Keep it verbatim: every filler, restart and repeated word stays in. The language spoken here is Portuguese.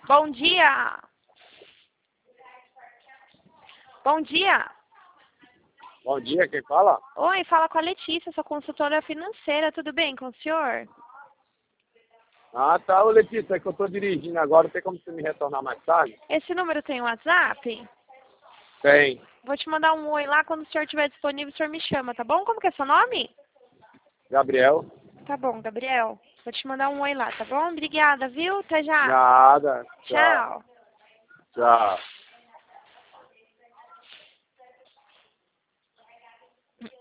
Bom dia. Bom dia. Bom dia, quem fala? Oi, fala com a Letícia, sou consultora financeira. Tudo bem com o senhor? Ah, tá, ô Letícia, é que eu tô dirigindo agora, tem como você me retornar mais tarde? Esse número tem WhatsApp? Tem. Vou te mandar um oi lá, quando o senhor estiver disponível, o senhor me chama, tá bom? Como que é seu nome? Gabriel? Tá bom, Gabriel. Vou te mandar um oi lá, tá bom? Obrigada, viu? Até já. Nada. Tchau. Tchau. Tchau.